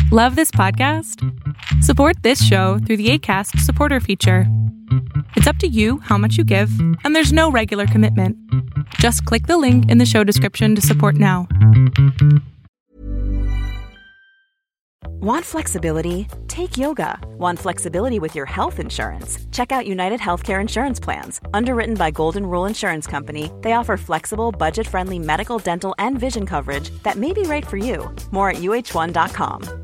Love this podcast? Support this show through the Acast supporter feature. It's up to you how much you give, and there's no regular commitment. Just click the link in the show description to support now. Want flexibility? Take yoga. Want flexibility with your health insurance? Check out United Healthcare Insurance Plans. Underwritten by Golden Rule Insurance Company, they offer flexible, budget-friendly medical, dental, and vision coverage that may be right for you. More at uh1.com.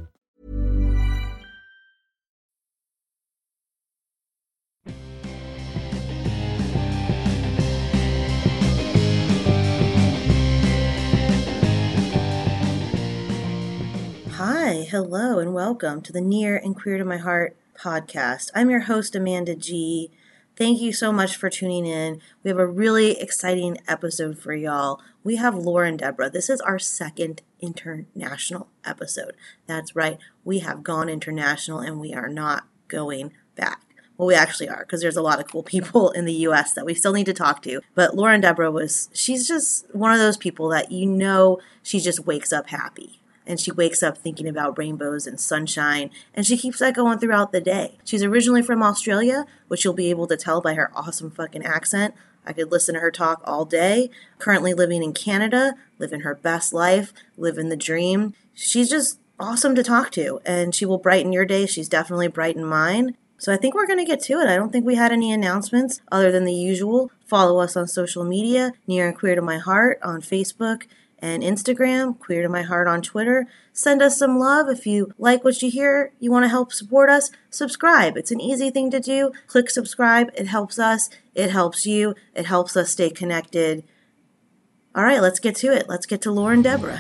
Hi, hello, and welcome to the Near and Queer to My Heart podcast. I'm your host, Amanda G. Thank you so much for tuning in. We have a really exciting episode for y'all. We have Laura and Deborah. This is our second international episode. That's right. We have gone international and we are not going back. Well, we actually are, because there's a lot of cool people in the U.S. that we still need to talk to. But Laura and Deborah she's just one of those people that she just wakes up happy. And she wakes up thinking about rainbows and sunshine, and she keeps that going throughout the day. She's originally from Australia, which you'll be able to tell by her awesome fucking accent. I could listen to her talk all day. Currently living in Canada, living her best life, living the dream. She's just awesome to talk to, and she will brighten your day. She's definitely brightened mine. So I think we're going to get to it. I don't think we had any announcements other than the usual. Follow us on social media, Near and Queer to My Heart on Facebook and Instagram, Queer to My Heart on Twitter. Send us some love. If you like what you hear, you want to help support us, subscribe. It's an easy thing to do. Click subscribe. It helps us. It helps you. It helps us stay connected. All right, let's get to it. Let's get to Laura and Deborah.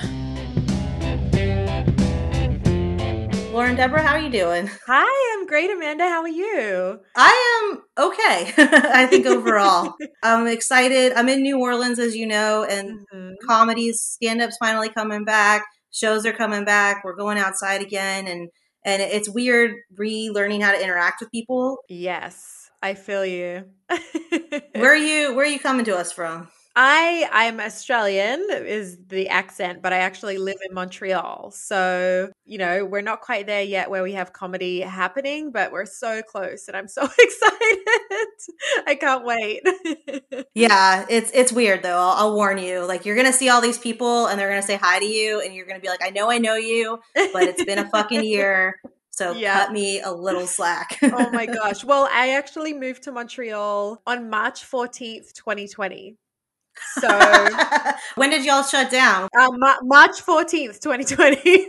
Laura and Deborah, how are you doing? Hi, I'm great, Amanda. How are you? I am okay, I think overall. I'm excited. I'm in New Orleans, as you know, and comedies, stand-up's finally coming back. Shows are coming back. We're going outside again, and it's weird relearning how to interact with people. Yes, I feel you. Where are you coming to us from? I'm Australian is the accent, but I actually live in Montreal. So, we're not quite there yet where we have comedy happening, but we're so close and I'm so excited. I can't wait. Yeah, it's weird though. I'll warn you. Like, you're going to see all these people and they're going to say hi to you and you're going to be like, I know you, but it's been a fucking year. So cut me a little slack. Oh my gosh. Well, I actually moved to Montreal on March 14th, 2020. So when did y'all shut down? March 14th, 2020.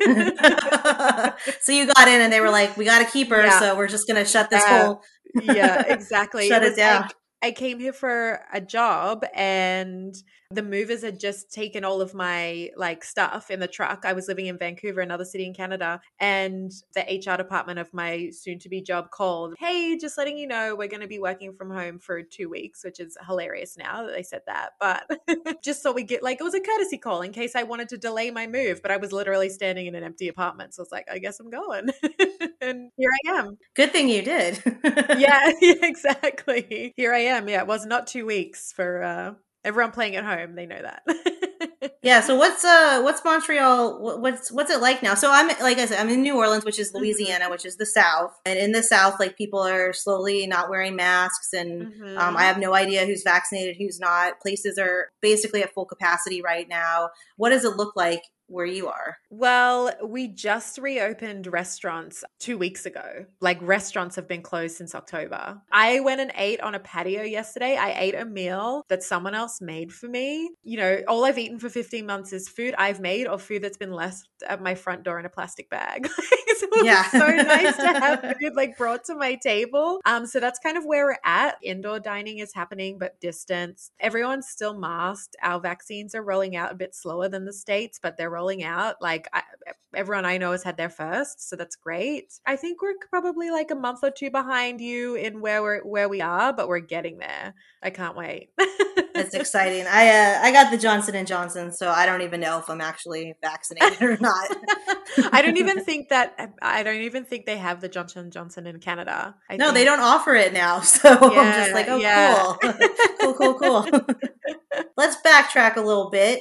So you got in and they were like, we got to keep her. So we're just going to shut this whole. Yeah, exactly. Shut it down. I came here for a job and the movers had just taken all of my stuff in the truck. I was living in Vancouver, another city in Canada, and the HR department of my soon-to-be job called, hey, just letting you know we're going to be working from home for 2 weeks, which is hilarious now that they said that. But just so we get, it was a courtesy call in case I wanted to delay my move, but I was literally standing in an empty apartment. So I was like, I guess I'm going. And here I am. Good thing you did. Yeah, exactly. Here I am. Yeah, it was not 2 weeks for everyone playing at home. They know that. Yeah. So what's Montreal? What's it like now? So I'm in New Orleans, which is Louisiana, which is the South. And in the South, people are slowly not wearing masks. And I have no idea who's vaccinated, who's not. Places are basically at full capacity right now. What does it look like where you are? Well, we just reopened restaurants 2 weeks ago. Restaurants have been closed since October. I went and ate on a patio yesterday. I ate a meal that someone else made for me. All I've eaten for 15 months is food I've made or food that's been left at my front door in a plastic bag. So it was so nice to have food brought to my table. So that's kind of where we're at. Indoor dining is happening, but distance. Everyone's still masked. Our vaccines are rolling out a bit slower than the States, but they're rolling out. Everyone I know has had their first, so that's great. I think we're probably a month or two behind you in where we are, but we're getting there. I can't wait. That's exciting. I got the Johnson & Johnson, so I don't even know if I'm actually vaccinated or not. I don't even think they have the Johnson & Johnson in Canada. No, they don't offer it now. So I'm just like, cool. Cool. Let's backtrack a little bit.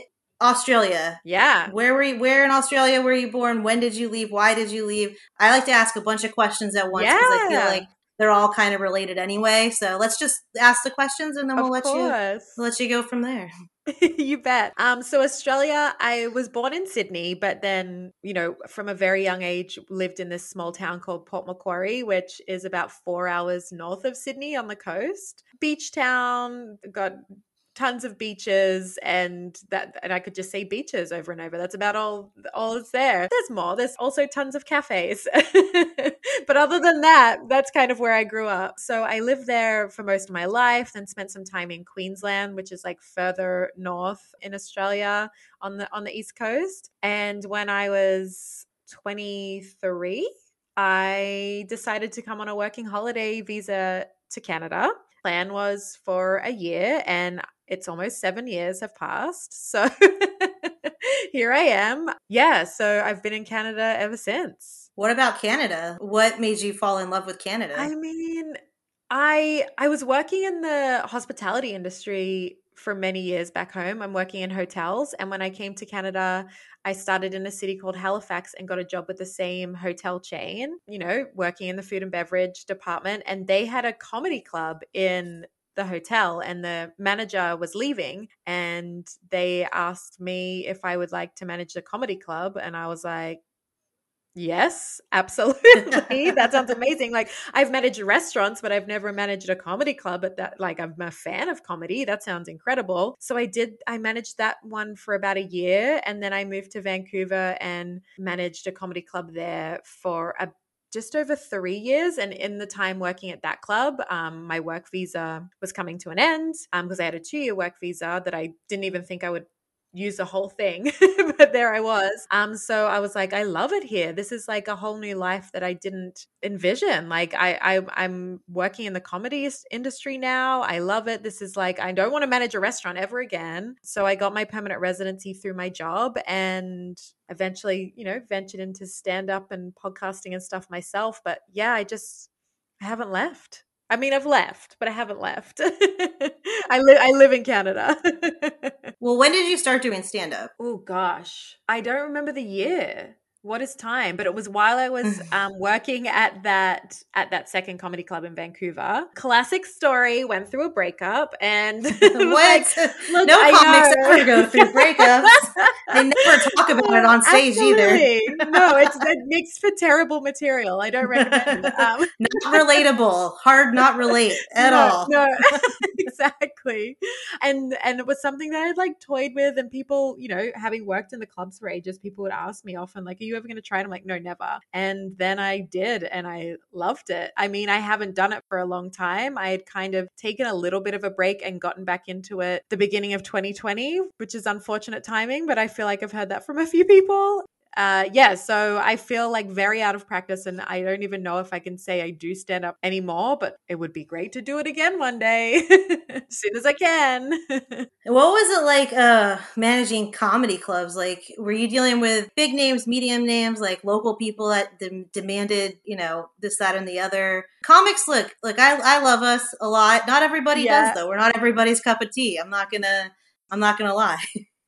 Australia. Yeah. Where in Australia were you born? When did you leave? Why did you leave? I like to ask a bunch of questions at once because I feel like they're all kind of related anyway. So let's just ask the questions and then we'll let you go from there. You bet. So Australia, I was born in Sydney, but then, from a very young age, lived in this small town called Port Macquarie, which is about 4 hours north of Sydney on the coast. Beach town, got tons of beaches, and I could just say beaches over and over. That's about all is there. There's more. There's also tons of cafes. But other than that, that's kind of where I grew up. So I lived there for most of my life, then spent some time in Queensland, which is like further north in Australia on the East Coast. And when I was 23, I decided to come on a working holiday visa to Canada. Plan was for a year, and it's almost 7 years have passed. So here I am. Yeah, so I've been in Canada ever since. What about Canada? What made you fall in love with Canada? I mean, I was working in the hospitality industry for many years back home. I'm working in hotels. And when I came to Canada, I started in a city called Halifax and got a job with the same hotel chain, working in the food and beverage department. And they had a comedy club in the hotel, and the manager was leaving, and they asked me if I would like to manage the comedy club. And I was like, yes, absolutely. That sounds amazing. Like, I've managed restaurants, but I've never managed a comedy club. But I'm a fan of comedy. That sounds incredible. So I managed that one for about a year. And then I moved to Vancouver and managed a comedy club there for just over 3 years. And in the time working at that club, my work visa was coming to an end because I had a 2-year work visa that I didn't even think I would use the whole thing, but there I was. So I was like, I love it here. This is like a whole new life that I didn't envision. Like I'm working in the comedy industry now. I love it. This is like, I don't want to manage a restaurant ever again. So I got my permanent residency through my job, and eventually, ventured into stand-up and podcasting and stuff myself. But yeah, I haven't left. I mean, I've left, but I haven't left. I live in Canada. Well, when did you start doing stand-up? Oh, gosh. I don't remember the year. What is time? But it was while I was working at that second comedy club in Vancouver. Classic story. Went through a breakup, and what? Look, no comics ever go through breakups. They never talk about it on stage either. No, it makes for terrible material. I don't recommend it. Not relatable. Hard not relate at all. No, exactly. And it was something that I'd like toyed with, and people, having worked in the clubs for ages, people would ask me often, like, are you ever going to try it? I'm like, no, never. And then I did, and I loved it. I mean, I haven't done it for a long time. I had kind of taken a little bit of a break and gotten back into it the beginning of 2020, which is unfortunate timing, but I feel like I've heard that from a few people. So I feel like very out of practice, and I don't even know if I can say I do stand up anymore, but it would be great to do it again one day as soon as I can. What was it like managing comedy clubs? Like, were you dealing with big names, medium names, like local people that demanded, this, that, and the other? Comics, look, I love us a lot. Not everybody does, though. We're not everybody's cup of tea. I'm not gonna lie.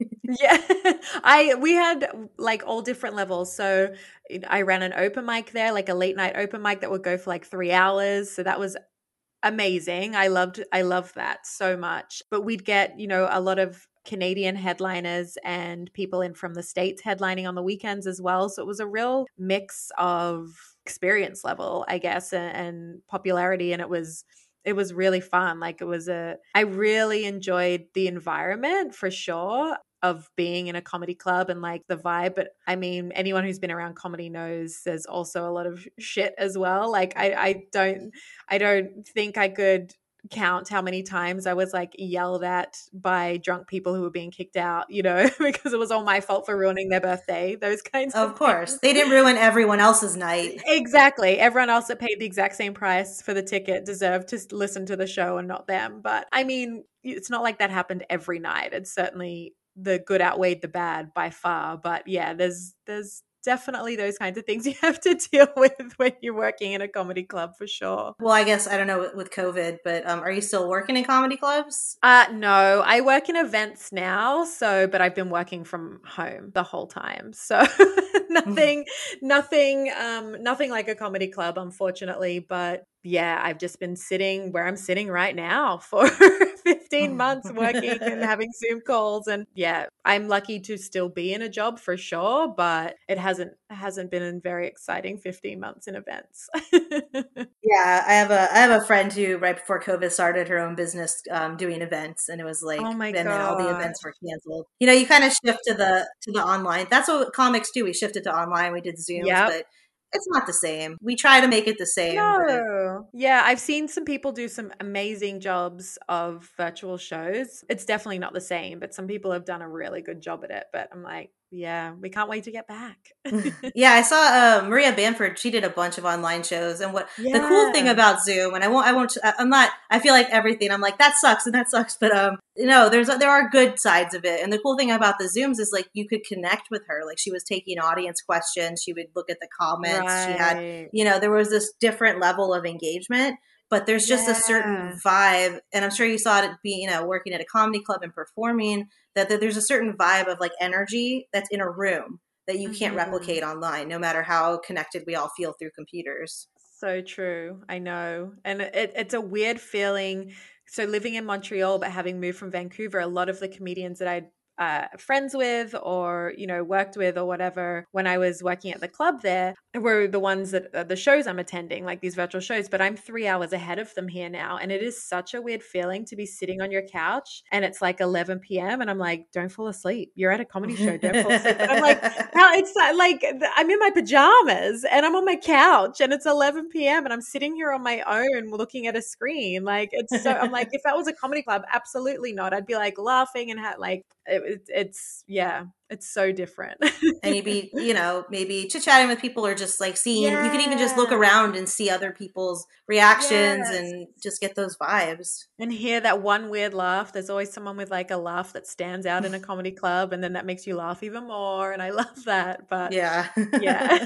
Yeah, we had like all different levels. So I ran an open mic there, like a late night open mic that would go for like 3 hours. So that was amazing. I loved that so much. But we'd get, a lot of Canadian headliners and people in from the States headlining on the weekends as well. So it was a real mix of experience level, I guess, and popularity. And it was really fun. Like I really enjoyed the environment for sure of being in a comedy club and like the vibe. But I mean, anyone who's been around comedy knows there's also a lot of shit as well. Like I don't think I could count how many times I was like yelled at by drunk people who were being kicked out, because it was all my fault for ruining their birthday. Those kinds of course. things. They didn't ruin everyone else's night. Exactly. Everyone else that paid the exact same price for the ticket deserved to listen to the show and not them. But I mean, it's not like that happened every night. It's certainly the good outweighed the bad by far. But yeah, there's definitely those kinds of things you have to deal with when you're working in a comedy club for sure. Well, I guess, I don't know with COVID, but are you still working in comedy clubs? No, I work in events now. But I've been working from home the whole time. So nothing like a comedy club, unfortunately. But yeah, I've just been sitting where I'm sitting right now for 15 months working and having Zoom calls. And yeah, I'm lucky to still be in a job for sure, but it hasn't been a very exciting 15 months in events. Yeah, I have a friend who right before COVID started her own business doing events, and it was like, Oh my and then all the God. events were canceled. You know, you kind of shift to the online. That's what comics do. We shifted to online. We did Zooms, Yep. but it's not the same. We try to make it the same. But No. Yeah, I've seen some people do some amazing jobs of virtual shows. It's definitely not the same, but some people have done a really good job at it. But I'm like, yeah, we can't wait to get back. yeah, I saw Maria Bamford. She did a bunch of online shows, and what the cool thing Yeah. about Zoom, and I'm not. I feel like everything. I'm like that sucks and that sucks, but there are good sides of it. And the cool thing about the Zooms is like you could connect with her. Like she was taking audience questions. She would look at the comments. She had, Right. there was this different level of engagement. But there's just a certain Yeah. vibe, and I'm sure you saw it being, working at a comedy club and performing. That there's a certain vibe of like energy that's in a room that you can't Mhm. replicate online, no matter how connected we all feel through computers. So true. I know. And it's a weird feeling. So living in Montreal, but having moved from Vancouver, a lot of the comedians that I'd friends with or, worked with or whatever, when I was working at the club there, were the ones that the shows I'm attending, like these virtual shows, but I'm 3 hours ahead of them here now. And it is such a weird feeling to be sitting on your couch and it's like 11 p.m. and I'm like, don't fall asleep. You're at a comedy show. Don't fall asleep. But I'm like, how it's like I'm in my pajamas and I'm on my couch and it's 11 p.m. and I'm sitting here on my own looking at a screen. Like I'm like, if that was a comedy club, absolutely not. I'd be like laughing and it's so different. And you'd be, maybe chit-chatting with people or just like seeing, you can even just look Yeah. around and see other people's reactions Yes. and just get those vibes. And hear that one weird laugh. There's always someone with like a laugh that stands out in a comedy club and then that makes you laugh even more. And I love that. But Yeah. yeah.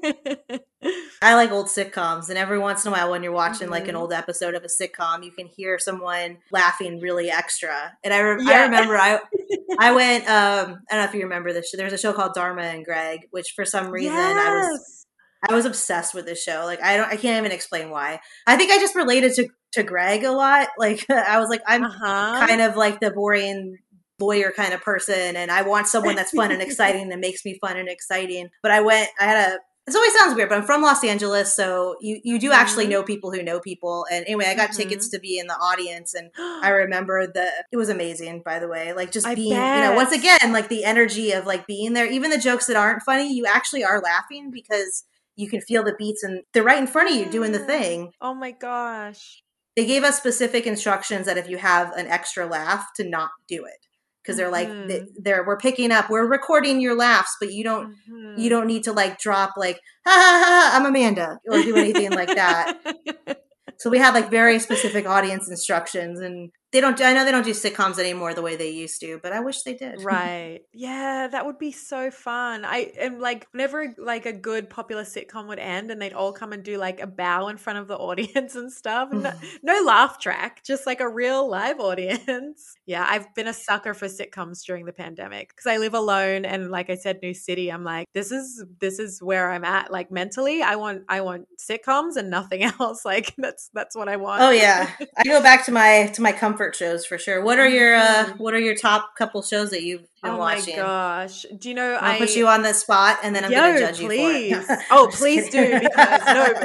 I like old sitcoms, and every once in a while when you're watching like an Mhm. old episode of a sitcom, you can hear someone laughing really extra. And I Yeah. remember I went, I don't know if you remember this show. There's a show called Dharma and Greg, which for some reason Yes. I was obsessed with this show. Like I can't even explain why. I think I just related to Greg a lot. Like I was like, I'm Uh-huh. kind of like the boring lawyer kind of person, and I want someone that's fun and exciting that makes me fun and exciting. But this always sounds weird, but I'm from Los Angeles, so you do actually know people who know people. And anyway, I got tickets to be in the audience, and I remember it was amazing, by the way. Like just I being, bet. once again, like the energy of like being there, even the jokes that aren't funny, you actually are laughing because you can feel the beats and they're right in front of you doing the thing. Oh my gosh. They gave us specific instructions that if you have an extra laugh to not do it. Because they're like, we're picking up, we're recording your laughs, but you don't need to like drop like, ha ha ha, I'm Amanda, or do anything like that. So we had like very specific audience instructions, and I know they don't do sitcoms anymore the way they used to, but I wish they did. Right. Yeah, that would be so fun. I am like, whenever like a good popular sitcom would end and they'd all come and do like a bow in front of the audience and stuff. No laugh track, just like a real live audience. Yeah, I've been a sucker for sitcoms during the pandemic because I live alone and like I said, new city. I'm like, this is where I'm at. Like mentally, I want sitcoms and nothing else. Like that's what I want. Oh yeah, I go back to my comfort shows for sure. What are your top couple shows that you've been watching? Oh my gosh. Do you know I'll put you on the spot and then I'm going to judge you for it. Oh, please do because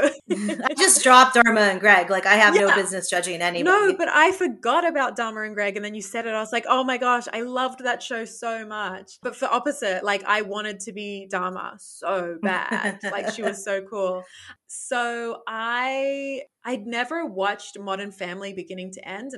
I just dropped Dharma and Greg. Like I have no business judging anybody. No, but I forgot about Dharma and Greg and then you said it. I was like, oh my gosh, I loved that show so much. But for opposite, like I wanted to be Dharma so bad. Like she was so cool. So I'd never watched Modern Family beginning to end, and I did that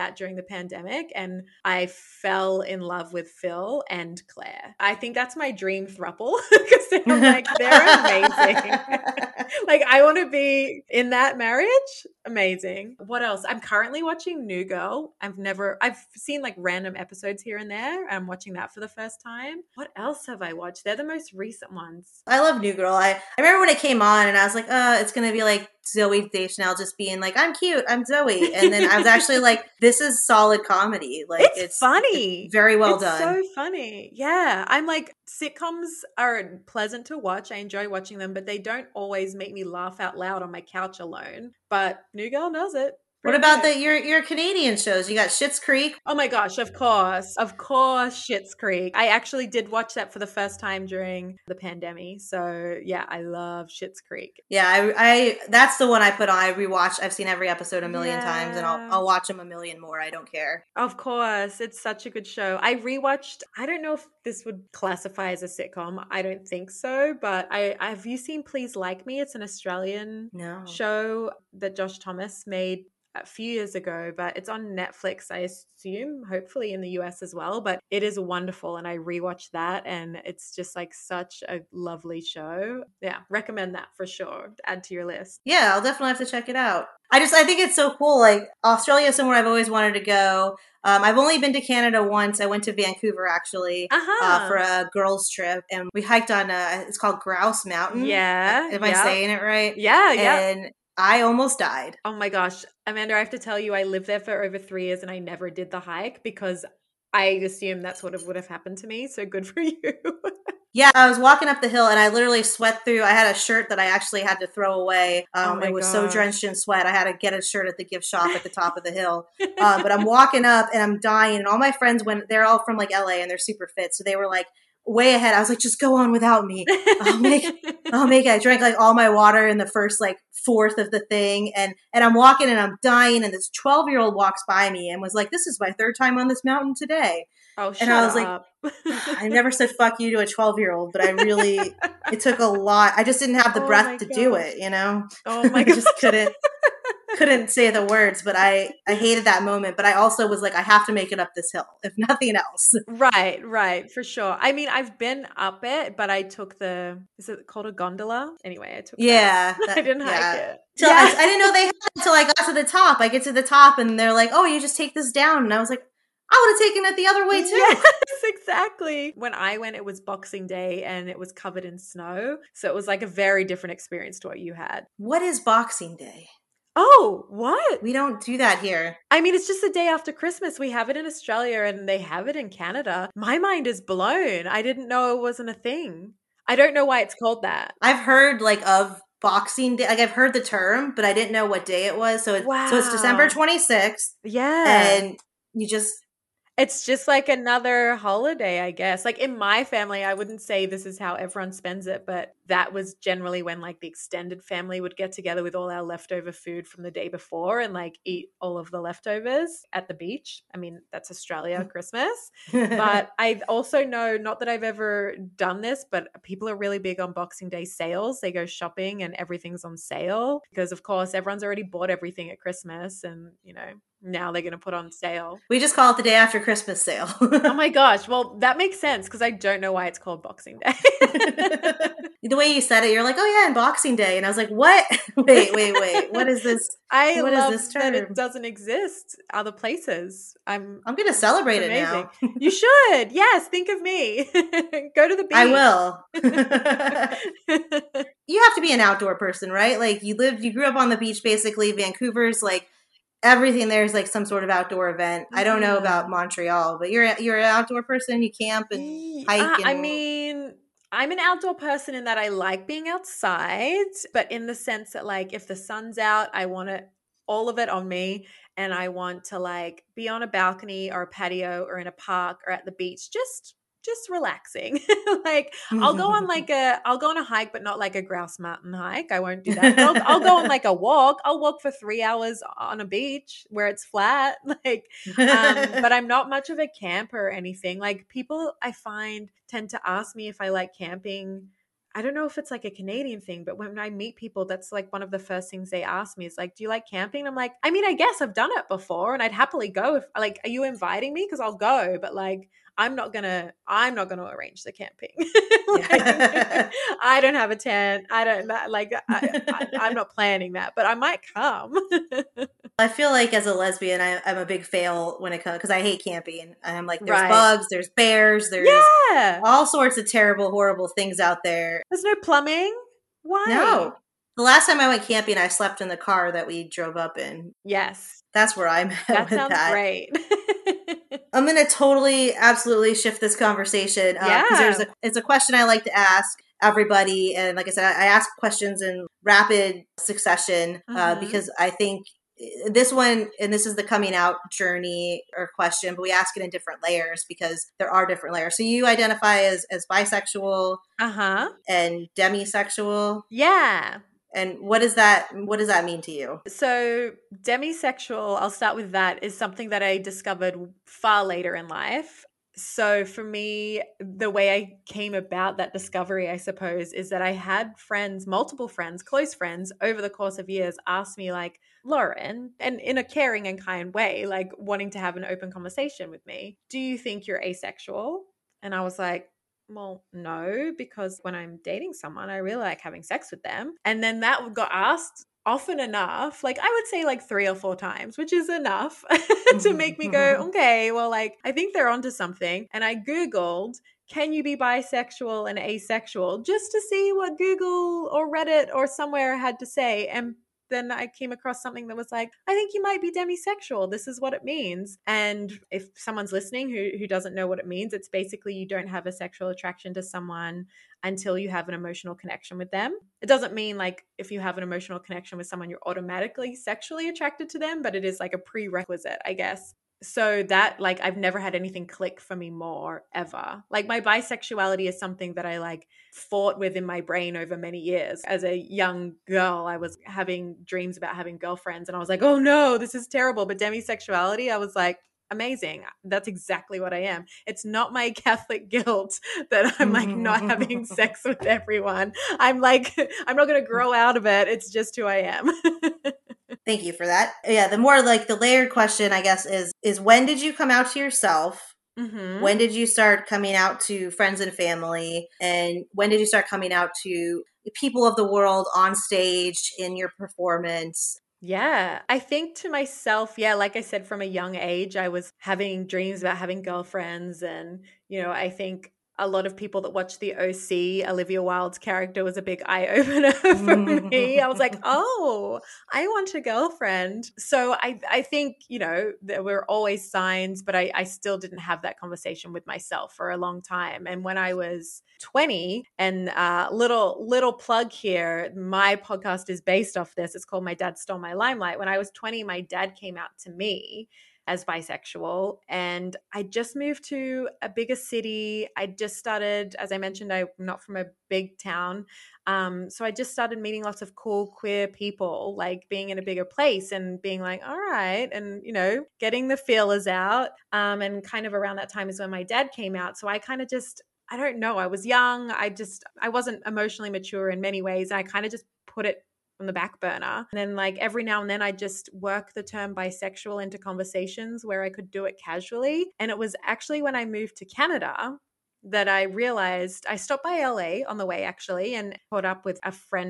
that during the pandemic, and I fell in love with Phil and Claire. I think that's my dream throuple because I'm like, they're amazing. Like, I want to be in that marriage. Amazing. What else? I'm currently watching New Girl. I've seen like random episodes here and there. I'm watching that for the first time. What else have I watched? They're the most recent ones. I love New Girl. I remember when it came on and I was like, it's going to be like Zoe Deschanel just being like, I'm cute, I'm Zoe. And then I was actually like, this is solid comedy. Like, it's funny. It's very well done. So funny. Yeah. I'm like, sitcoms are pleasant to watch. I enjoy watching them, but they don't always make me laugh out loud on my couch alone. But New Girl does it. What about your Canadian shows? You got Schitt's Creek. Oh my gosh, of course, Schitt's Creek. I actually did watch that for the first time during the pandemic. So yeah, I love Schitt's Creek. Yeah, I that's the one I put on. I rewatched. I've seen every episode a million times, and I'll watch them a million more. I don't care. Of course, it's such a good show. I rewatched. I don't know if this would classify as a sitcom. I don't think so. But have you seen Please Like Me? It's an Australian show that Josh Thomas made a few years ago, but it's on Netflix, I assume, hopefully in the US as well. But it is wonderful, and I rewatched that, and it's just like such a lovely show. Yeah, recommend that for sure. Add to your list. Yeah, I'll definitely have to check it out. I think it's so cool. Like, Australia is somewhere I've always wanted to go. I've only been to Canada once. I went to Vancouver actually for a girls trip, and we hiked on it's called Grouse Mountain. Yeah, am I saying it right? Yeah, and I almost died. Oh my gosh. Amanda, I have to tell you, I lived there for over 3 years and I never did the hike because I assumed that's what would have happened to me. So good for you. Yeah, I was walking up the hill and I literally sweat through. I had a shirt that I actually had to throw away. It was so drenched in sweat. I had to get a shirt at the gift shop at the top of the hill. But I'm walking up and I'm dying. And all my friends, they're all from like LA and they're super fit. So they were like, way ahead. I was like, just go on without me. I'll make it. I drank like all my water in the first like fourth of the thing. And I'm walking and I'm dying. And this 12-year-old walks by me and was like, this is my third time on this mountain today. Oh, shut And I was up. like, I never said fuck you to a 12-year-old, but it took a lot. I just didn't have the breath to do it, you know? Oh my God. I just couldn't say the words, but I hated that moment. But I also was like, I have to make it up this hill, if nothing else. Right, for sure. I mean, I've been up it, but I took is it called a gondola? Anyway, I took I didn't hike it. I didn't know they had it until I got to the top. I get to the top and they're like, oh, you just take this down. And I was like, I would have taken it the other way too. Yes, exactly. When I went, it was Boxing Day and it was covered in snow. So it was like a very different experience to what you had. What is Boxing Day? Oh, what? We don't do that here. I mean, it's just the day after Christmas. We have it in Australia and they have it in Canada. My mind is blown. I didn't know it wasn't a thing. I don't know why it's called that. I've heard of Boxing Day. Like, I've heard the term, but I didn't know what day it was. So it's December 26th. Yeah. And it's just like another holiday, I guess. Like in my family, I wouldn't say this is how everyone spends it, but that was generally when like the extended family would get together with all our leftover food from the day before and like eat all of the leftovers at the beach. I mean, that's Australia Christmas. But I also know, not that I've ever done this, but people are really big on Boxing Day sales. They go shopping and everything's on sale because of course everyone's already bought everything at Christmas and, now they're going to put on sale. We just call it the day after Christmas sale. Oh my gosh. Well, that makes sense because I don't know why it's called Boxing Day. The way you said it, you're like, oh yeah, and Boxing Day. And I was like, what? Wait. What is this? What love is this term? That it doesn't exist other places. I'm going to celebrate it now. You should. Yes. Think of me. Go to the beach. I will. You have to be an outdoor person, right? Like you grew up on the beach, basically. Vancouver's like, everything there's like some sort of outdoor event. I don't know about Montreal, but you're an outdoor person. You camp and hike. I mean, I'm an outdoor person in that I like being outside, but in the sense that like if the sun's out, I want all of it on me, and I want to like be on a balcony or a patio or in a park or at the beach, just relaxing. Like I'll go on a hike, but not like a Grouse Mountain hike. I won't do that. I'll go on like a walk. I'll walk for 3 hours on a beach where it's flat. Like, but I'm not much of a camper or anything. Like people I find tend to ask me if I like camping. I don't know if it's like a Canadian thing, but when I meet people, that's like one of the first things they ask me is like, do you like camping? I'm like, I mean, I guess I've done it before and I'd happily go if like, are you inviting me? Because I'll go, but like, I'm not gonna arrange the camping. Like, I don't have a tent. I'm not planning that, but I might come. I feel like as a lesbian, I'm a big fail when it comes, because I hate camping. I'm like, there's Right. bugs, there's bears, there's Yeah. all sorts of terrible, horrible things out there. There's no plumbing. Why? No. The last time I went camping, I slept in the car that we drove up in. Yes. That's where I'm at That with sounds that. great. I'm going to totally, absolutely shift this conversation. Because it's a question I like to ask everybody. And like I said, I ask questions in rapid succession because I think this one, and this is the coming out journey or question, but we ask it in different layers because there are different layers. So you identify as bisexual and demisexual. Yeah. And what does that mean to you? So demisexual, I'll start with that, is something that I discovered far later in life. So for me, the way I came about that discovery, I suppose, is that I had friends, multiple friends, close friends over the course of years ask me like, Lauren, and in a caring and kind way, like wanting to have an open conversation with me, do you think you're asexual? And I was like, well, no, because when I'm dating someone, I really like having sex with them. And then that got asked often enough, like I would say like 3 or 4 times, which is enough to make me go, okay, well, like I think they're onto something. And I Googled, can you be bisexual and asexual, just to see what Google or Reddit or somewhere had to say. And then I came across something that was like, I think you might be demisexual. This is what it means. And if someone's listening who doesn't know what it means, it's basically you don't have a sexual attraction to someone until you have an emotional connection with them. It doesn't mean like if you have an emotional connection with someone, you're automatically sexually attracted to them, but it is like a prerequisite, I guess. So that like I've never had anything click for me more ever. Like my bisexuality is something that I like fought with in my brain over many years. As a young girl, I was having dreams about having girlfriends and I was like, oh no, this is terrible. But demisexuality, I was like, amazing. That's exactly what I am. It's not my Catholic guilt that I'm like not having sex with everyone. I'm like, I'm not going to grow out of it. It's just who I am. Thank you for that. Yeah, the more like the layered question, I guess, is when did you come out to yourself? Mm-hmm. When did you start coming out to friends and family? And when did you start coming out to people of the world on stage in your performance? Yeah, I think to myself, yeah, like I said, from a young age, I was having dreams about having girlfriends. And, you know, I think a lot of people that watch The OC, Olivia Wilde's character was a big eye-opener for me. I was like, oh, I want a girlfriend. So I think, you know, there were always signs, but I still didn't have that conversation with myself for a long time. And when I was 20, and little plug here, my podcast is based off this. It's called My Dad Stole My Limelight. When I was 20, my dad came out to me as bisexual, and I just moved to a bigger city. I just started, as I mentioned, I'm not from a big town. So I just started meeting lots of cool queer people, like being in a bigger place and being like, all right. And, you know, getting the feelers out. And kind of around that time is when my dad came out. So I kind of just, I don't know, I was young. I wasn't emotionally mature in many ways. I kind of just put it on the back burner. And then like every now and then I just work the term bisexual into conversations where I could do it casually. And it was actually when I moved to Canada that I realized, I stopped by LA on the way actually and caught up with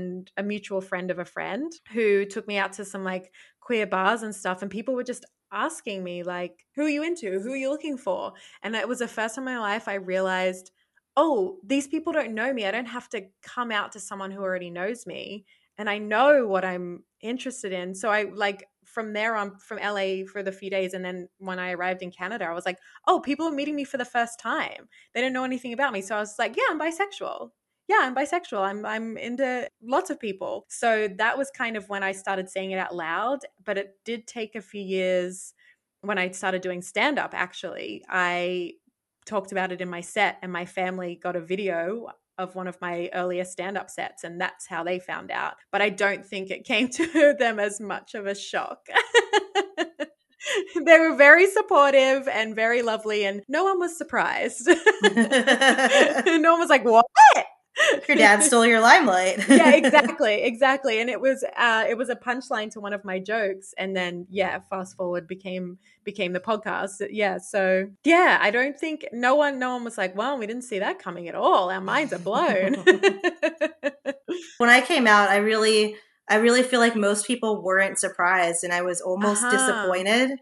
a mutual friend of a friend who took me out to some like queer bars and stuff. And people were just asking me like, who are you into? Who are you looking for? And it was the first time in my life I realized, oh, these people don't know me. I don't have to come out to someone who already knows me. And I know what I'm interested in. So I like from there on, from LA for the few days. And then when I arrived in Canada, I was like, oh, people are meeting me for the first time. They didn't know anything about me. So I was like, yeah, I'm bisexual. Yeah, I'm bisexual. I'm into lots of people. So that was kind of when I started saying it out loud. But it did take a few years when I started doing stand-up, actually. I talked about it in my set and my family got a video of one of my earlier stand-up sets, and that's how they found out. But I don't think it came to them as much of a shock. They were very supportive and very lovely, and no one was surprised. No one was like, what? Your dad stole your limelight. Yeah, exactly. And it was a punchline to one of my jokes, and then fast forward became the podcast. Yeah, so yeah, I don't think no one was like, well, we didn't see that coming at all. Our minds are blown. When I came out, I really feel like most people weren't surprised, and I was almost disappointed.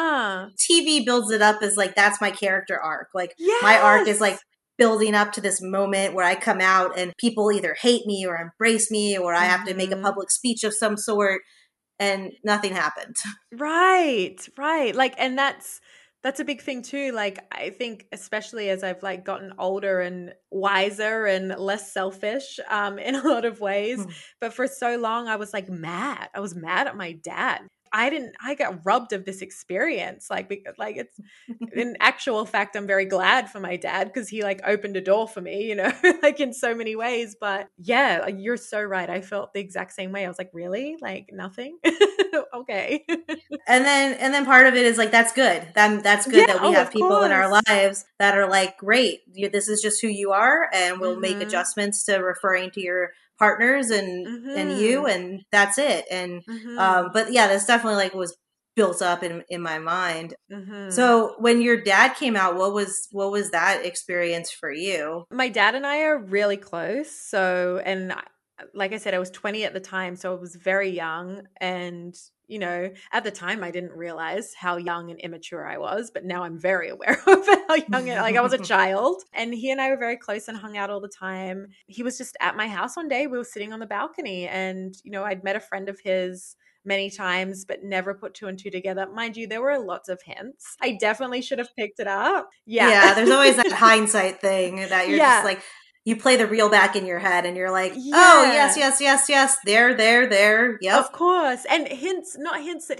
TV builds it up as like, that's my character arc. Like my arc is like building up to this moment where I come out and people either hate me or embrace me, or I have to make a public speech of some sort, and nothing happened. Right. Like, and that's a big thing too. Like, I think especially as I've like gotten older and wiser and less selfish in a lot of ways, but for so long I was like mad. I was mad at my dad. I got robbed of this experience. Like it's in actual fact, I'm very glad for my dad because he like opened a door for me, you know, like in so many ways. But yeah, like, you're so right. I felt the exact same way. I was like, really? Like nothing? Okay. And then part of it is like, that's good. That's good that we have people in our lives that are like, great, this is just who you are, and we'll make adjustments to referring to your partners and you, and that's it. And but yeah, that's definitely like was built up in my mind. So when your dad came out, what was that experience for you? My dad and I are really close. So, and like I said, I was 20 at the time, so I was very young. And, you know, at the time I didn't realize how young and immature I was, but now I'm very aware of how young, like I was a child. And he and I were very close and hung out all the time. He was just at my house one day. We were sitting on the balcony, and, you know, I'd met a friend of his many times, but never put two and two together. Mind you, there were lots of hints. I definitely should have picked it up. Yeah, there's always that hindsight thing that you're just like, you play the reel back in your head and you're like, oh, yes. There. Yep. Of course. And hints that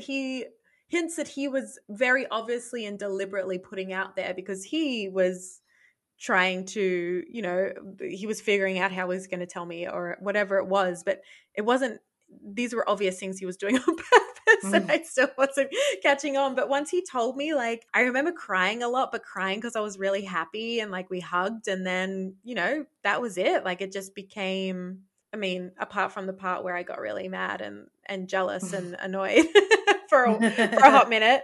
he was very obviously and deliberately putting out there, because he was trying to, you know, he was figuring out how he was going to tell me or whatever it was, but it wasn't, these were obvious things he was doing on purpose, and I still wasn't catching on. But once he told me, like, I remember crying a lot, but crying because I was really happy, and like we hugged, and then, you know, that was it. Like it just became, I mean, apart from the part where I got really mad and jealous and annoyed for a hot minute.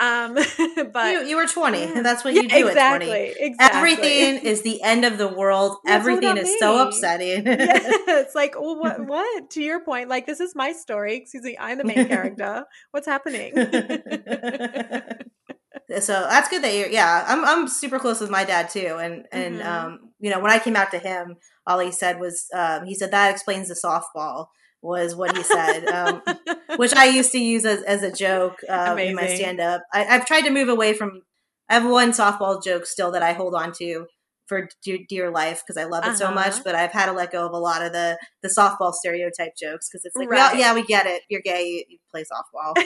But you were 20, and that's what you do at 20. Exactly. Everything is the end of the world. Everything is so upsetting. It's like, well, what? To your point, like, this is my story. Excuse me, I'm the main character. What's happening? So that's good that I'm super close with my dad too. And you know, when I came out to him, all he said was, he said, that explains the softball, was what he said, which I used to use as a joke in my stand-up. I've tried to move away from, I have one softball joke still that I hold on to for dear life because I love it so much, but I've had to let go of a lot of the softball stereotype jokes because it's like, well, we get it. You're gay, you play softball.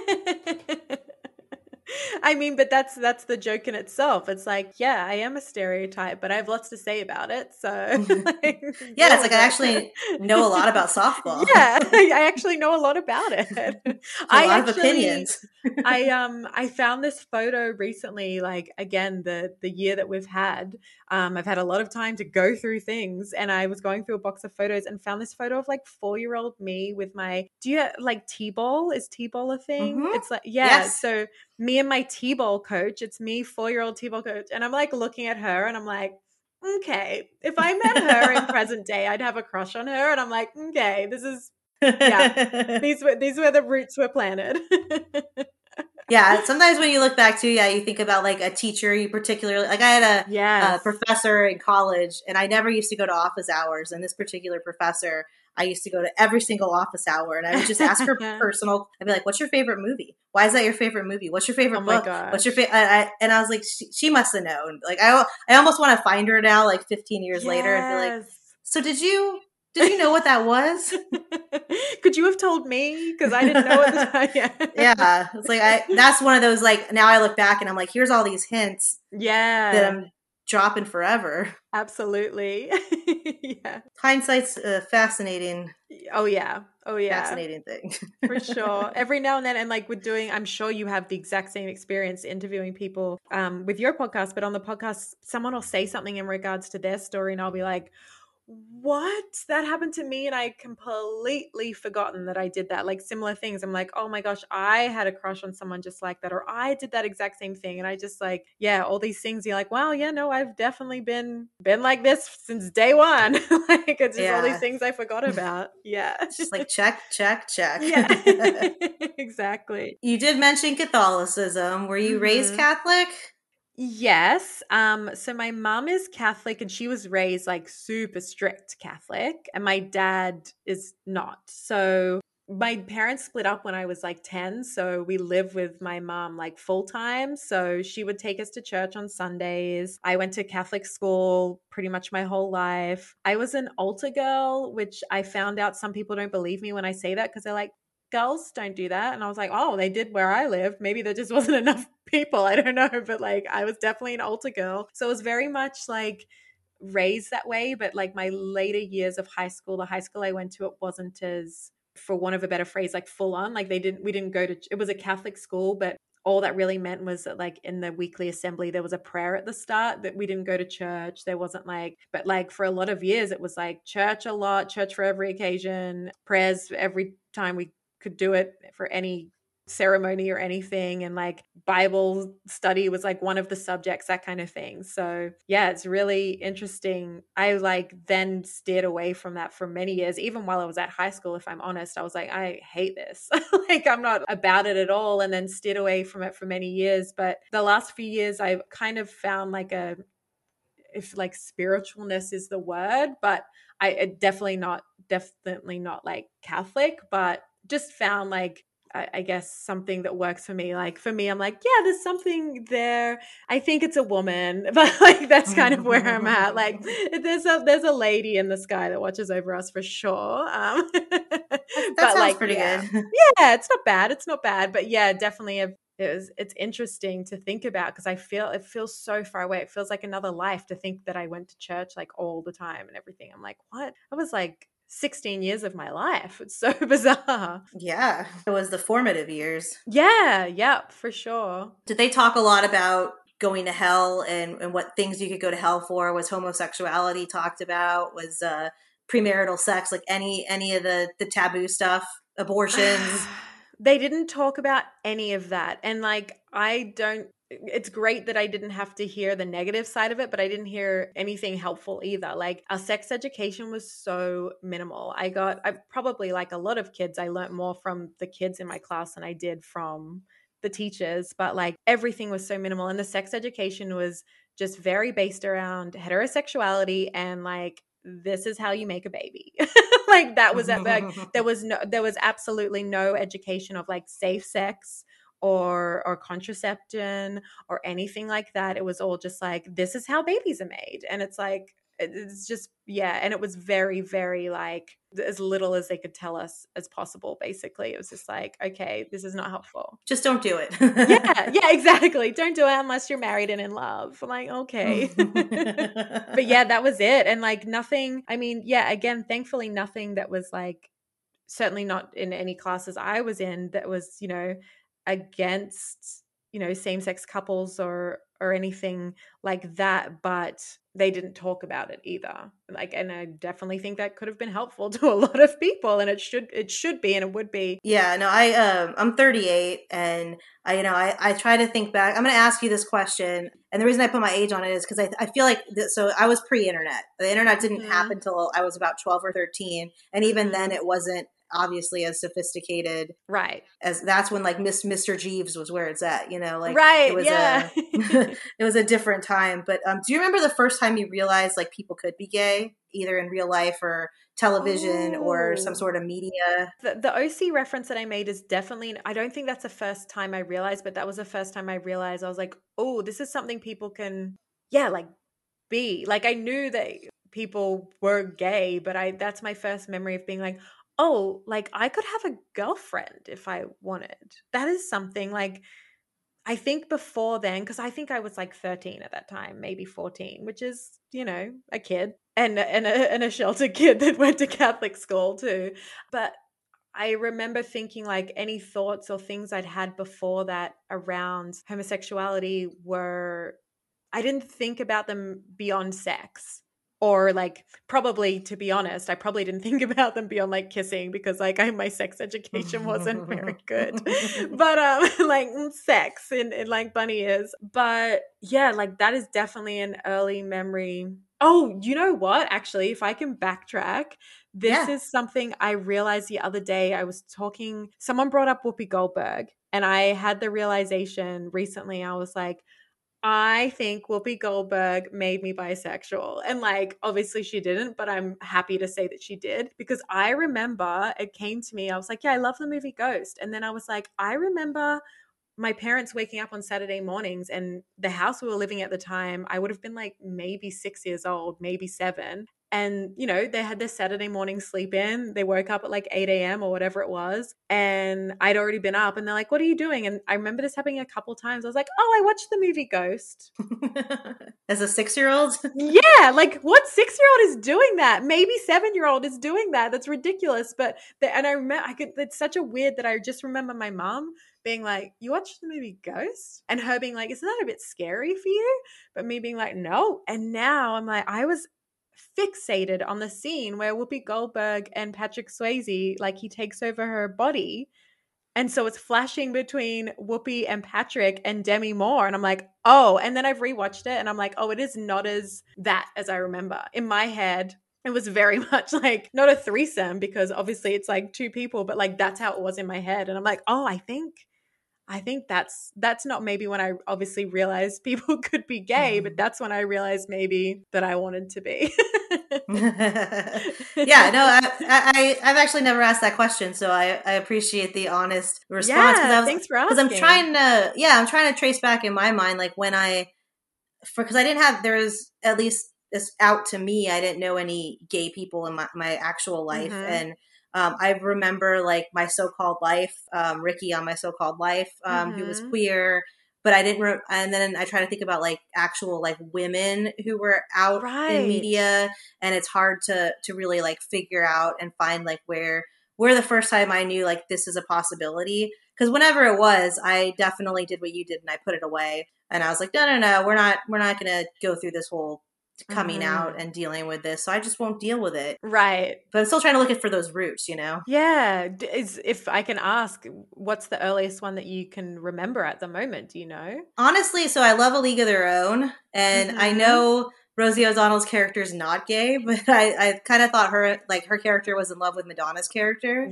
I mean, but that's the joke in itself. It's like, yeah, I am a stereotype, but I have lots to say about it. So like, yeah, it's like I actually know a lot about softball. Yeah, I actually know a lot about it. A lot of opinions. I found this photo recently, like, again, the year that we've had. I've had a lot of time to go through things, and I was going through a box of photos and found this photo of like 4-year-old me with my, do you like T-ball? Is T-ball a thing? It's like, yes. So me and my T-ball coach, it's me, 4-year-old T-ball coach. And I'm like looking at her and I'm like, okay, if I met her in present day, I'd have a crush on her. And I'm like, okay, this is, these were the roots were planted. Yeah, sometimes when you look back too, you think about like a teacher you particularly, like I had a professor in college, and I never used to go to office hours. And this particular professor, I used to go to every single office hour, and I would just ask her personal. I'd be like, "What's your favorite movie? Why is that your favorite movie? What's your favorite book? What's your favorite?" And I was like, she must have known. Like I almost want to find her now, like 15 years later, and be like, "So did you know what that was? Could you have told me? Because I didn't know at the time." Yeah, it's like that's one of those, like, now I look back and I'm like, here's all these hints. That I'm dropping forever. Absolutely. Yeah. Hindsight's fascinating. Oh yeah. Fascinating thing. For sure. Every now and then, and like with doing, I'm sure you have the exact same experience interviewing people with your podcast, but on the podcast, someone will say something in regards to their story, and I'll be like, what? That happened to me and I completely forgotten that I did that. Like similar things. I'm like, oh my gosh, I had a crush on someone just like that, or I did that exact same thing. And I just like, yeah, all these things. You're like, wow, yeah, no, I've definitely been like this since day one. Like it's just all these Yeah. things I forgot about. Yeah. It's just like check, check, check. Yeah. Exactly. You did mention Catholicism. Were you raised Mhm. Catholic? Yes. So my mom is Catholic and she was raised like super strict Catholic, and my dad is not. So my parents split up when I was like 10. So we live with my mom like full time. So she would take us to church on Sundays. I went to Catholic school pretty much my whole life. I was an altar girl, which I found out some people don't believe me when I say that because they're like, girls don't do that. And I was like, oh, they did where I lived. Maybe there just wasn't enough people. I don't know. But like, I was definitely an altar girl. So it was very much like raised that way. But like my later years of high school, the high school I went to, it wasn't as, for want of a better phrase, like full on. Like we didn't go to, it was a Catholic school, but all that really meant was that like in the weekly assembly, there was a prayer at the start, that we didn't go to church. There wasn't like, but like for a lot of years, it was like church a lot, church for every occasion, prayers every time we could do it for any ceremony or anything, and like Bible study was like one of the subjects, that kind of thing. So yeah, it's really interesting. I like then steered away from that for many years. Even while I was at high school, if I'm honest, I was like, I hate this. Like I'm not about it at all, and then steered away from it for many years. But the last few years I've kind of found like a, if like spiritualness is the word, but I definitely not like Catholic, but just found like I guess something that works for me. Like for me, I'm like, yeah, there's something there. I think it's a woman, but like that's kind of where I'm at. Like there's a lady in the sky that watches over us for sure. That But sounds like, pretty yeah, good. yeah, it's not bad. It's not bad, but yeah, definitely it's interesting to think about because it feels so far away. It feels like another life to think that I went to church like all the time and everything. I'm like, what? I was like 16 years of my life. It's so bizarre. Yeah, it was the formative years. Yeah, for sure. Did they talk a lot about going to hell and what things you could go to hell for? Was homosexuality talked about? Was premarital sex, like any of the taboo stuff, abortions? They didn't talk about any of that. And like, it's great that I didn't have to hear the negative side of it, but I didn't hear anything helpful either. Like our sex education was so minimal. I probably like a lot of kids, I learned more from the kids in my class than I did from the teachers, but like everything was so minimal. And the sex education was just very based around heterosexuality and like, this is how you make a baby. Like that was at like, there was absolutely no education of like safe sex or contraception or anything like that. It was all just like, this is how babies are made. And it's like, it's just, yeah. And it was very, very like as little as they could tell us as possible. Basically, it was just like, okay, this is not helpful. Just don't do it. Yeah, exactly. Don't do it unless you're married and in love. I'm like, okay. But yeah, that was it. And like nothing, I mean, yeah, again, thankfully nothing that was like, certainly not in any classes I was in that was, against, same-sex couples or anything like that, but they didn't talk about it either. Like, and I definitely think that could have been helpful to a lot of people, and it should be, and it would be. Yeah, no, I'm 38, and I try to think back. I'm going to ask you this question, and the reason I put my age on it is because I feel like so I was pre-internet. The internet didn't happen till I was about 12 or 13, and even then it wasn't obviously as sophisticated, right? As that's when like Mr. Jeeves was where it's at, like right, it was yeah. it was a different time. But do you remember the first time you realized like people could be gay, either in real life or television or some sort of media? The OC reference that I made is definitely, I don't think that's the first time I realized, but that was the first time I realized. I was like, oh, this is something people can, yeah, like be. Like I knew that people were gay, but that's my first memory of being like, oh, like I could have a girlfriend if I wanted. That is something like, I think before then, because I think I was like 13 at that time, maybe 14, which is, a kid and a sheltered kid that went to Catholic school too. But I remember thinking like any thoughts or things I'd had before that around homosexuality I didn't think about them beyond sex. or like probably, to be honest, I probably didn't think about them beyond like kissing because like my sex education wasn't very good. But like sex in like bunny ears. But yeah, like that is definitely an early memory. Oh, you know what? Actually, if I can backtrack, this Yeah. is something I realized the other day. I was talking, someone brought up Whoopi Goldberg, and I had the realization recently. I was like, I think Whoopi Goldberg made me bisexual. And like, obviously she didn't, but I'm happy to say that she did because I remember it came to me. I was like, yeah, I love the movie Ghost. And then I was like, I remember my parents waking up on Saturday mornings, and the house we were living at the time, I would have been like maybe 6 years old, maybe 7. And, you know, they had their Saturday morning sleep in. They woke up at like 8 a.m. or whatever it was. And I'd already been up, and they're like, what are you doing? And I remember this happening a couple times. I was like, oh, I watched the movie Ghost. As a 6-year-old? Yeah, like what 6-year-old is doing that? Maybe 7-year-old is doing that. That's ridiculous. But and I remember, it's such a weird that I just remember my mom being like, you watched the movie Ghost? And her being like, isn't that a bit scary for you? But me being like, no. And now I'm like, I was fixated on the scene where Whoopi Goldberg and Patrick Swayze, like he takes over her body. And so it's flashing between Whoopi and Patrick and Demi Moore. And I'm like, oh, and then I've rewatched it and I'm like, oh, it is not as that as I remember. In my head, it was very much like not a threesome because obviously it's like 2 people, but like that's how it was in my head. And I'm like, oh, I think that's not maybe when I obviously realized people could be gay, but that's when I realized maybe that I wanted to be. Yeah, no, I've actually never asked that question, so I appreciate the honest response. Yeah, thanks for asking. Because I'm trying to trace back in my mind, like when because I didn't have, there was at least this out to me, I didn't know any gay people in my actual life, and I remember like my so-called life, Ricky on my so-called life, who was queer, but I didn't, and then I try to think about like actual like women who were out in media, and it's hard to really like figure out and find like where the first time I knew like this is a possibility. Because whenever it was, I definitely did what you did and I put it away, and I was like, no, we're not going to go through this whole coming out and dealing with this, so I just won't deal with it. Right. But I'm still trying to look for those roots, you know? Yeah. If I can ask, what's the earliest one that you can remember at the moment? Do you know? Honestly, so I love A League of Their Own, and I know Rosie O'Donnell's character is not gay, but I kind of thought her character was in love with Madonna's character.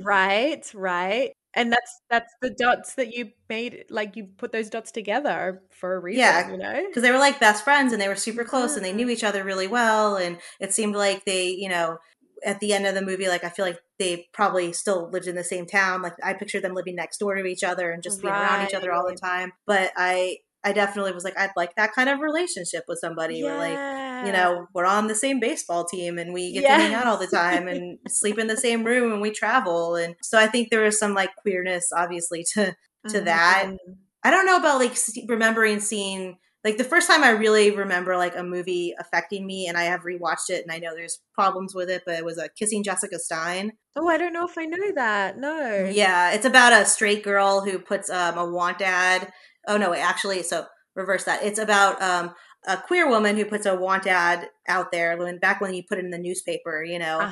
Right. And that's the dots that you made, like you put those dots together for a reason, you know? Because they were like best friends and they were super close and they knew each other really well. And it seemed like they, you know, at the end of the movie, like I feel like they probably still lived in the same town. Like I pictured them living next door to each other and just being around each other all the time. But I definitely was like, I'd like that kind of relationship with somebody where like, you know, we're on the same baseball team and we get to hang out all the time and sleep in the same room and we travel. And so I think there was some like queerness obviously to that. I don't know about like remembering seeing, like the first time I really remember like a movie affecting me, and I have rewatched it and I know there's problems with it, but it was Kissing Jessica Stein. Oh, I don't know if I know that. No. Yeah, it's about a straight girl who puts a want ad. Oh no, actually, so reverse that. It's about a queer woman who puts a want ad out there back when you put it in the newspaper, you know,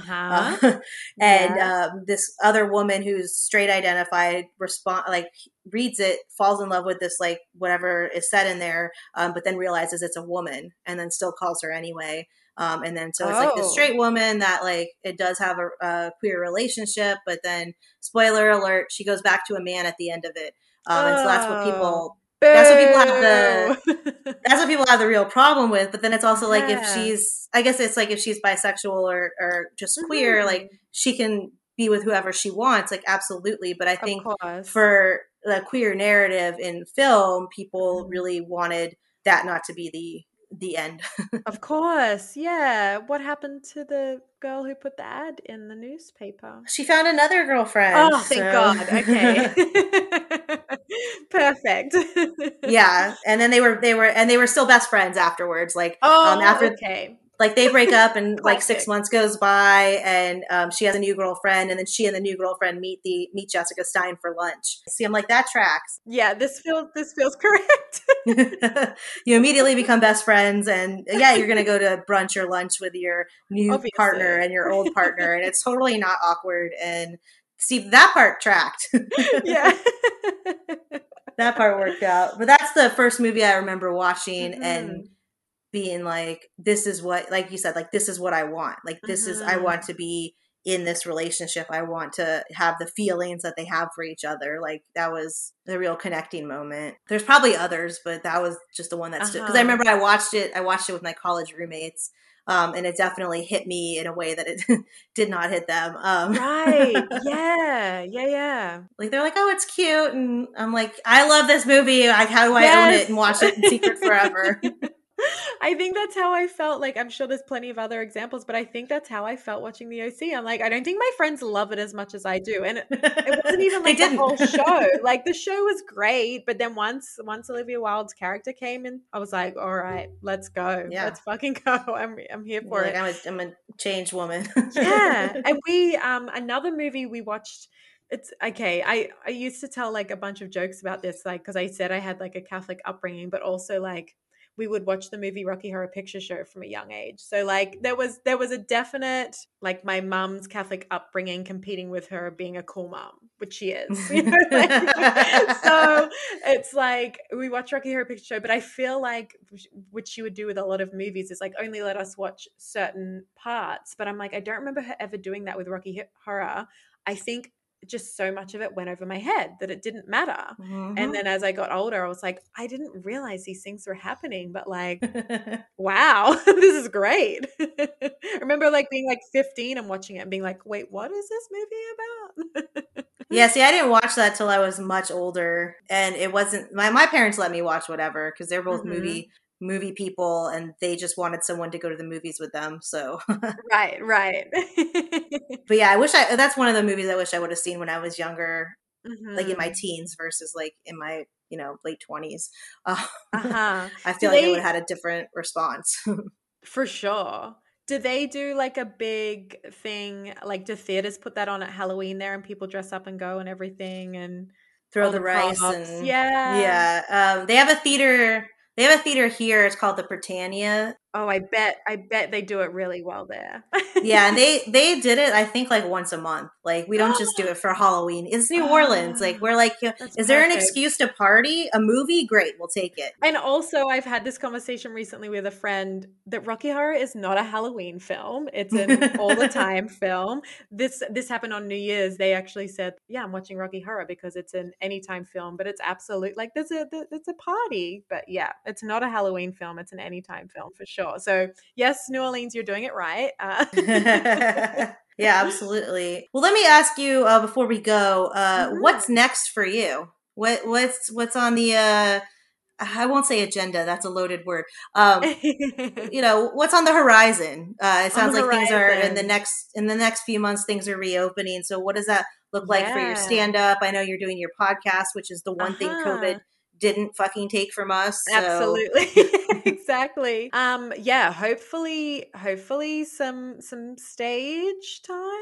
and this other woman who's straight identified reads it, falls in love with this, like whatever is said in there, but then realizes it's a woman and then still calls her anyway. And then so it's like this straight woman that like it does have a queer relationship, but then spoiler alert, she goes back to a man at the end of it. And so that's what people have the real problem with. But then it's also like if she's bisexual or just queer, like she can be with whoever she wants, like absolutely. But I think for the queer narrative in film, people really wanted that not to be the end. Of course. Yeah. What happened to the girl who put the ad in the newspaper? She found another girlfriend. Oh, thank God. Okay. Perfect. Yeah. And then they were still best friends afterwards. Like, okay. Like they break up and like 6 months goes by and she has a new girlfriend, and then she and the new girlfriend meet Jessica Stein for lunch. See, I'm like, that tracks. Yeah, this feels correct. You immediately become best friends, and yeah, you're going to go to brunch or lunch with your new Obviously. partner and your old partner, and it's totally not awkward. And see, that part tracked. Yeah. That part worked out. But that's the first movie I remember watching and Mhm. being like, this is what, like you said, like, this is what I want. Like, this is, I want to be in this relationship. I want to have the feelings that they have for each other. Like, that was the real connecting moment. There's probably others, but that was just the one that stood. Because I remember I watched it with my college roommates. And it definitely hit me in a way that it did not hit them. Right. Yeah. Like, they're like, oh, it's cute. And I'm like, I love this movie. Like, how do I own it and Yes. watch it in secret forever? I think that's how I felt. Like, I'm sure there's plenty of other examples, but I think that's how I felt watching the OC. I'm like, I don't think my friends love it as much as I do. And it wasn't even They like the didn't. whole show. Like, the show was great, but then once Olivia Wilde's character came in, I was like, all right, let's go. Yeah. Let's fucking go. I'm here for Like, it. I'm a changed woman. Yeah. And we another movie we watched, it's okay. I used to tell like a bunch of jokes about this, like, because I said I had like a Catholic upbringing, but also like we would watch the movie Rocky Horror Picture Show from a young age. So like there was a definite like my mom's Catholic upbringing competing with her being a cool mom, which she is. You know? So it's like we watch Rocky Horror Picture Show, but I feel like what she would do with a lot of movies is like only let us watch certain parts. But I'm like, I don't remember her ever doing that with Rocky Horror. I think just so much of it went over my head that it didn't matter. And then as I got older, I was like, I didn't realize these things were happening, but like, wow, this is great. I remember like being like 15 and watching it and being like, wait, what is this movie about? Yeah, see, I didn't watch that till I was much older, and it wasn't my parents let me watch whatever because they're both movie people, and they just wanted someone to go to the movies with them. So, Right. but yeah, that's one of the movies I wish I would have seen when I was younger, like in my teens versus like in my late 20s. I feel like I would have had a different response. For sure. Do they do like a big thing? Like, do theaters put that on at Halloween there and people dress up and go and everything and Throw all the rice props? and Yeah. they have a theater. They have a theater here. It's called the Britannia. Oh, I bet they do it really well there. Yeah, and they did it, I think, like once a month. Like, we don't just do it for Halloween. It's New Orleans. Like, we're like, is there an excuse to party? A movie? Great, we'll take it. And also, I've had this conversation recently with a friend that Rocky Horror is not a Halloween film. It's an all the time film. This happened on New Year's. They actually said, yeah, I'm watching Rocky Horror because it's an anytime film, but it's absolute, like, it's a party. But yeah, it's not a Halloween film. It's an anytime film for sure. So yes, New Orleans, you're doing it right. Yeah, absolutely. Well, let me ask you before we go, what's next for you? What's on the I won't say agenda, that's a loaded word. What's on the horizon? It sounds like things are in the next few months, things are reopening. So what does that look like for your stand-up? I know you're doing your podcast, which is the one thing COVID didn't fucking take from us. So. Absolutely. Exactly. Yeah, hopefully some stage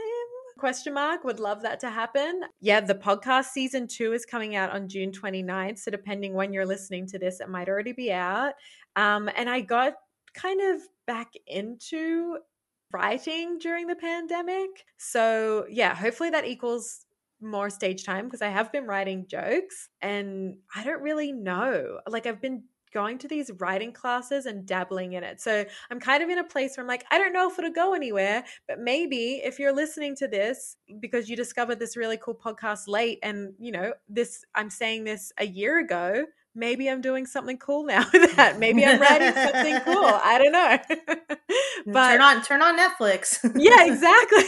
time? Would love that to happen. Yeah, the podcast season 2 is coming out on June 29th. So depending when you're listening to this, it might already be out. And I got kind of back into writing during the pandemic. So yeah, hopefully that equals more stage time because I have been writing jokes and I don't really know. Like, I've been going to these writing classes and dabbling in it. So I'm kind of in a place where I'm like, I don't know if it'll go anywhere, but maybe if you're listening to this because you discovered this really cool podcast late and, I'm saying this a year ago, maybe I'm doing something cool now with that. Maybe I'm writing something cool. I don't know. But turn on Netflix. Yeah, exactly.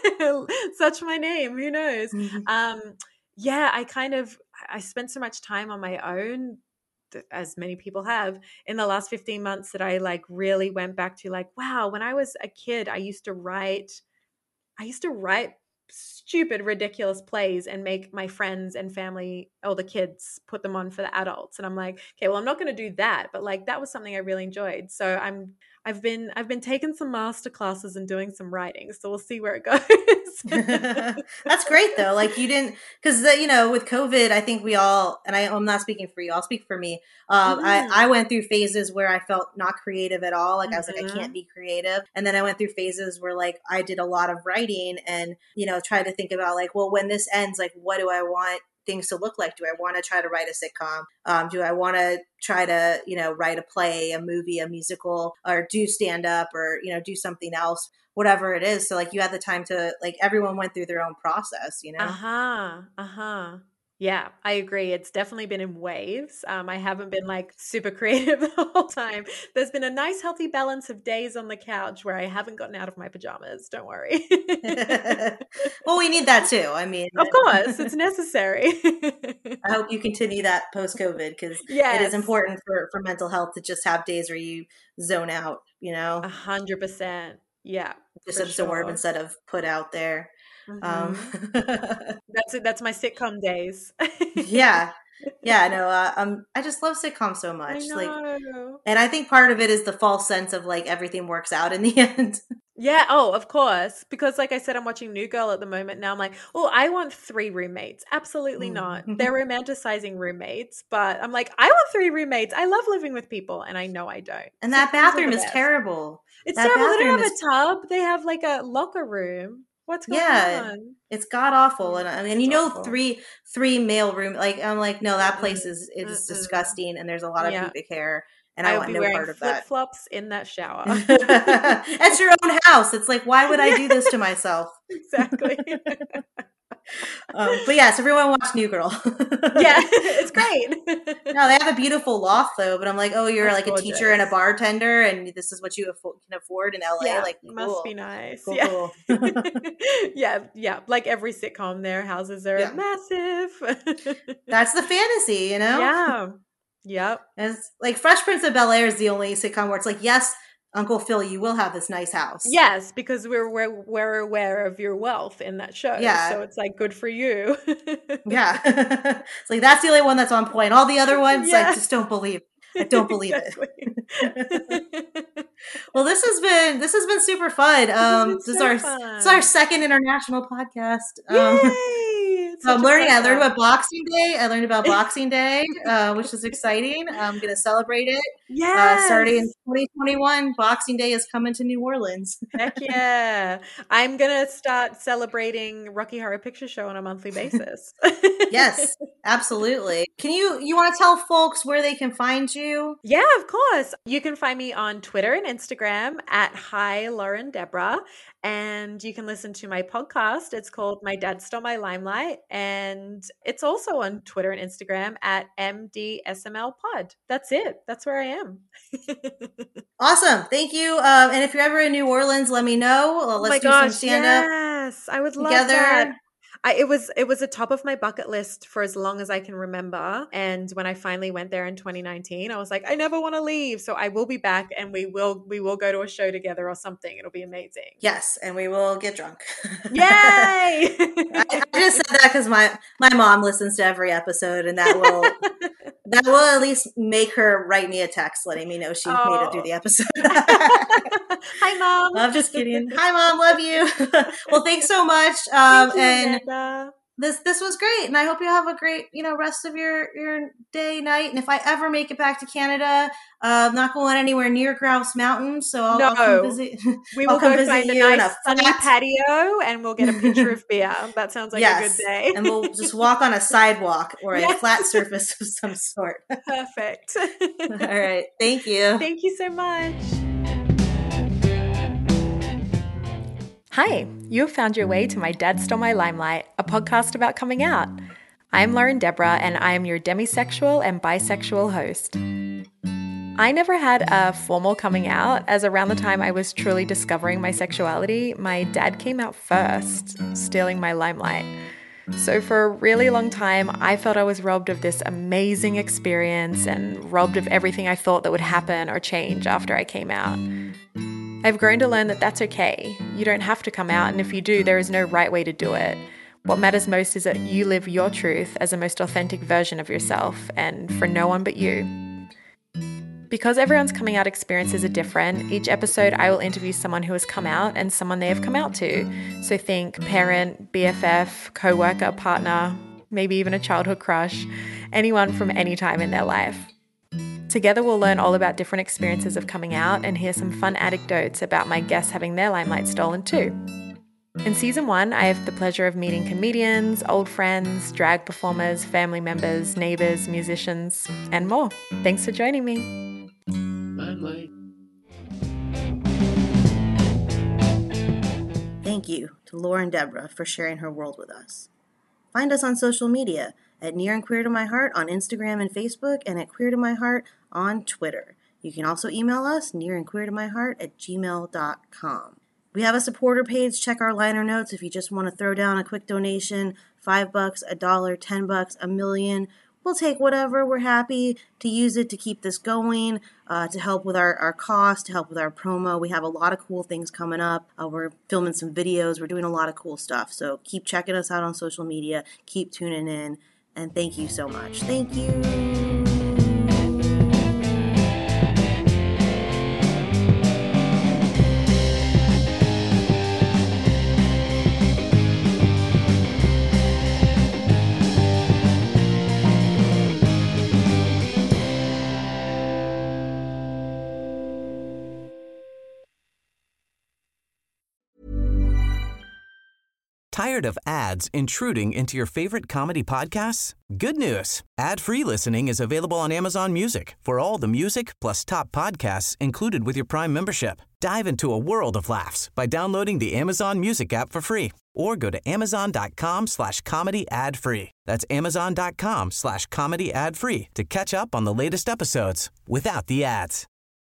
Such my name. Who knows? Yeah, I spent so much time on my own, as many people have, in the last 15 months that I like really went back to like, wow, when I was a kid, I used to write stupid, ridiculous plays and make my friends and family, all the kids, put them on for the adults. And I'm like, okay, well, I'm not going to do that. But like, that was something I really enjoyed. So I've been taking some master classes and doing some writing, so we'll see where it goes. That's great though. Like you didn't, because with COVID, I think we all, and I'm not speaking for you, I'll speak for me. I went through phases where I felt not creative at all. Like I was like, I can't be creative. And then I went through phases where like I did a lot of writing and, tried to think about like, well, when this ends, like, what do I want things to look like? Do I want to try to write a sitcom? Do I want to try to, write a play, a movie, a musical, or do stand up or, do something else, whatever it is. So like you had the time to, like, everyone went through their own process, Yeah, I agree. It's definitely been in waves. I haven't been like super creative the whole time. There's been a nice healthy balance of days on the couch where I haven't gotten out of my pajamas. Don't worry. Well, we need that too. I mean, of course, it's necessary. I hope you continue that post-COVID because it is important for mental health to just have days where you zone out, 100%. Yeah. Just absorb instead of put out there. That's my sitcom days. Yeah. I just love sitcoms so much. Like, and I think part of it is the false sense of like everything works out in the end. Yeah. Oh, of course. Because like I said, I'm watching New Girl at the moment. Now I'm like, oh, I want 3 roommates. Absolutely not. They're romanticizing roommates, but I'm like, I want 3 roommates. I love living with people, and I know I don't. And that bathroom is terrible. It's terrible. They don't have a tub. They have like a locker room. What's going on? It's god awful. And I mean, three male room. Like I'm like, no, that place is disgusting, and there's a lot of pubic hair, and I want no part of that. Flip-flops in that shower. It's your own house. It's like, why would I do this to myself? Exactly. But yes, everyone watch New Girl. Yeah, it's great. No, they have a beautiful loft though. But I'm like, oh, you're like gorgeous. A teacher and a bartender, and this is what you can afford in LA. Yeah, like, cool. Must be nice. Cool. Yeah. Like every sitcom, their houses are massive. That's the fantasy, Yeah. Yep. It's like Fresh Prince of Bel-Air is the only sitcom where it's like, yes, Uncle Phil, you will have this nice house. Yes, because we're aware of your wealth in that show. Yeah. So it's like, good for you. Yeah. It's like, that's the only one that's on point. All the other ones, I just don't believe. I don't believe it. Well, this has been super fun. This is our second international podcast. Yay! So I learned about Boxing Day. I learned about Boxing Day, which is exciting. I'm going to celebrate it. Yeah. Starting in 2021, Boxing Day is coming to New Orleans. Heck yeah. I'm going to start celebrating Rocky Horror Picture Show on a monthly basis. Yes, absolutely. You want to tell folks where they can find you? Yeah, of course. You can find me on Twitter and Instagram at Hi Lauren Deborah. And you can listen to my podcast. It's called My Dad Stole My Limelight. And it's also on Twitter and Instagram at MDSML Pod. That's it. That's where I am. Awesome. Thank you. And if you're ever in New Orleans, let me know. Let's do some stand-up. Yes, I would love together. that. It was a top of my bucket list for as long as I can remember. And when I finally went there in 2019, I was like, I never want to leave. So I will be back, and we will go to a show together or something. It'll be amazing. Yes, and we will get drunk. Yay! I just said that because my mom listens to every episode, and that will at least make her write me a text letting me know she made it through the episode. Hi, Mom. I'm just kidding. Hi, Mom. Love you. Well, thanks so much. Thank you, and Amanda. This was great, and I hope you have a great rest of your day, night. And if I ever make it back to Canada, I'm not going anywhere near Grouse Mountain, so I'll come visit. We will go find a nice sunny patio, and we'll get a pitcher of beer. That sounds like a good day. And we'll just walk on a sidewalk or a flat surface of some sort. Perfect. All right, thank you. Thank you so much. Hi, you have found your way to My Dad Stole My Limelight, a podcast about coming out. I'm Lauren Deborah, and I am your demisexual and bisexual host. I never had a formal coming out, as around the time I was truly discovering my sexuality, my dad came out first, stealing my limelight. So for a really long time, I felt I was robbed of this amazing experience and robbed of everything I thought that would happen or change after I came out. I've grown to learn that that's okay. You don't have to come out, and if you do, there is no right way to do it. What matters most is that you live your truth as the most authentic version of yourself, and for no one but you. Because everyone's coming out experiences are different, each episode I will interview someone who has come out and someone they have come out to. So think parent, BFF, co-worker, partner, maybe even a childhood crush, anyone from any time in their life. Together we'll learn all about different experiences of coming out and hear some fun anecdotes about my guests having their limelight stolen too. In season 1, I have the pleasure of meeting comedians, old friends, drag performers, family members, neighbours, musicians, and more. Thanks for joining me. Thank you to Lauren Deborah for sharing her world with us. Find us on social media at Near and Queer to My Heart on Instagram and Facebook, and at Queer to My Heart on Twitter. You can also email us nearandqueertomyheart@gmail.com. We have a supporter page. Check our liner notes if you just want to throw down a quick donation, $5, $1, $10, $1 million. We'll take whatever. We're happy to use it to keep this going, to help with our cost, to help with our promo. We have a lot of cool things coming up. We're filming some videos. We're doing a lot of cool stuff. So keep checking us out on social media. Keep tuning in. And thank you so much. Thank you. Tired of ads intruding into your favorite comedy podcasts? Good news. Ad-free listening is available on Amazon Music for all the music plus top podcasts included with your Prime membership. Dive into a world of laughs by downloading the Amazon Music app for free or go to amazon.com/comedy ad-free. That's amazon.com/comedy ad-free to catch up on the latest episodes without the ads.